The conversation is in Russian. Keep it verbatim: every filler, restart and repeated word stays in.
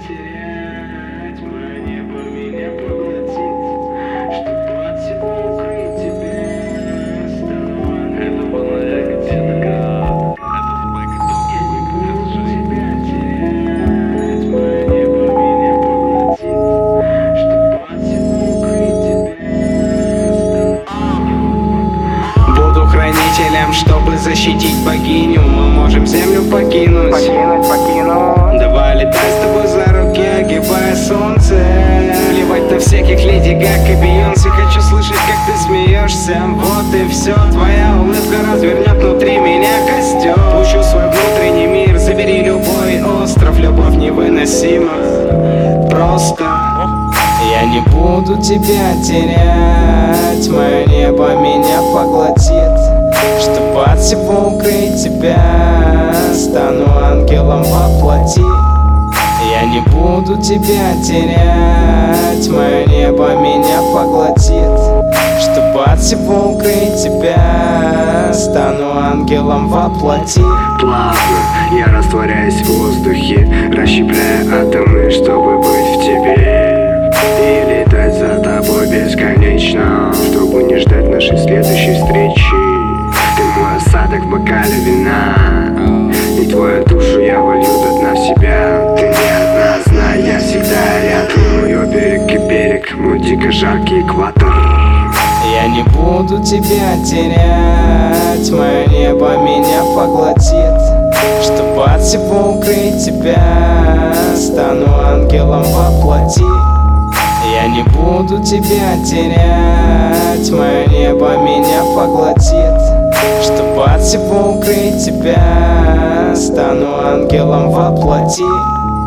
терять, мое небо меня поглотит. Чтобы от всего укрыть тебя, стану ангелом во плоти. Я не буду тебя терять, мое небо меня поглотит. Чтобы от всего укрыть тебя, стану ангелом. Буду хранителем, чтобы защитить богиню. Мы можем землю покинуть, Покинуть, покинуть. давай летай с тобой за руки, огибая солнце. Плевать на всяких Леди Гаг и Бейонсе. Хочу слышать, как ты смеешься. Вот и все, твоя улыбка развернет внутри меня костер. Пущу свой внутренний мир, забери любой остров. Любовь невыносима, просто я не буду тебя терять, мое небо меня поглотит. Чтобы от всего укрыть тебя, стану ангелом во плоти. Я не буду тебя терять, мое небо меня поглотит. Чтобы от всего укрыть тебя, стану ангелом во плоти. Плавно я растворяюсь в воздухе, расщепляя атомы, чтобы быть в тебе и летать за тобой бесконечно, чтобы не ждать нашей следующей встречи. Ты мой осадок в бокале вина, и твою душу я волью до дна в себя. Ты не одна, знай, я всегда рядом. Мой берег и берег, мой дико жаркий экватор. Я не буду тебя терять, мое небо меня поглотит. Чтобы от всего укрыть тебя, стану ангелом во плоти. Я не буду тебя терять, мое небо меня поглотит. Чтобы от всего укрыть тебя, стану ангелом во плоти.